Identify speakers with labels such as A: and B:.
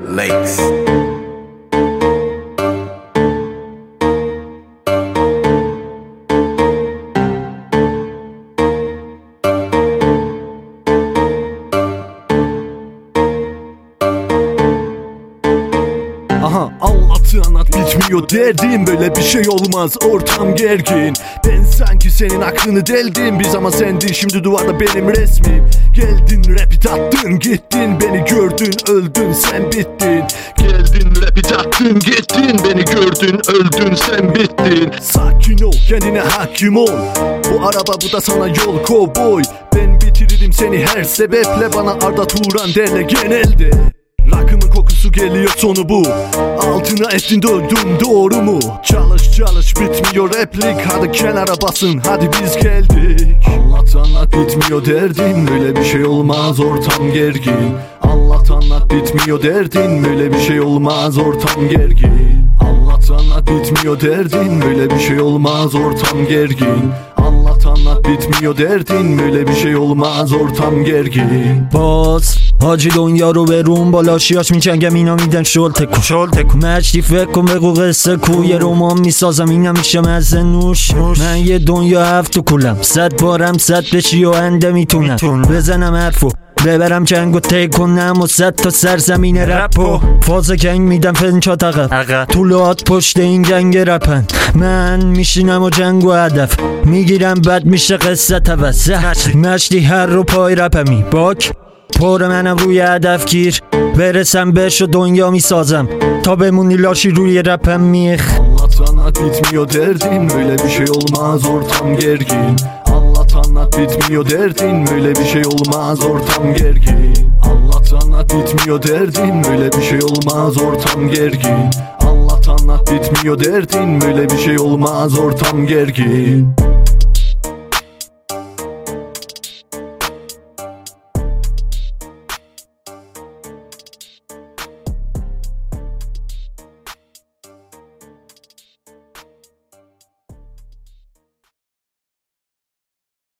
A: Lakes.
B: Aha, anlat bitmiyor derdim, böyle bir şey olmaz, ortam gergin. Ben sanki senin aklını deldim, biz ama sendin, şimdi duvarda benim resmim. Geldin repeat attın gittin, beni gördün öldün sen bittin. Geldin repeat attın gittin, beni gördün öldün sen bittin. Sakin ol, kendine hakim ol, bu araba bu da sana yol kovboy. Ben bitiririm seni her sebeple, bana Arda Turan derler genelde. Rakımın kokusu geliyor, sonu bu. Altına ettin döndüm, doğru mu? Çalış bitmiyor replik, hadi kenara basın, hadi biz geldik. Anlat bitmiyor derdin, böyle bir şey olmaz, ortam gergin. Anlat bitmiyor derdin, böyle bir şey olmaz, ortam gergin. Anlat bitmiyor derdin, böyle bir şey olmaz, ortam gergin. Anlat bitmiyor derdin, böyle bir şey olmaz, ortam gergin.
C: باز حاجی دنیا رو به روم بالاشیاش میچنگم، اینا میدن شل تکو مجدی فکر کن بگو قصه کو، یه رومان میسازم اینا میشه مزه نوش. من یه دنیا هفت تو کلم، 100 بارم 100 بشی و انده میتونم بزنم حرفو ببرم جنگ و تی کنم و 100 تا سرزمین رپو. فاز جنگ میدم فنچات عقب، طولات پشت این جنگ رپن. من میشینم و جنگ و هدف میگیرم، بد میشه قصه توسط مشتی هر رو پای رپمی باک پر منم روی هدف گیر، برسم بهش و دنیا میسازم تا بمونی لاشی روی رپم میخ.
B: Anlat bitmiyor derdin, böyle bir şey olmaz, ortam gergin. Anlat bitmiyor derdin, böyle bir şey olmaz, ortam gergin. Anlat bitmiyor derdin, böyle bir şey olmaz, ortam gergin. Anlat bitmiyor derdin, böyle bir şey olmaz, ortam gergin.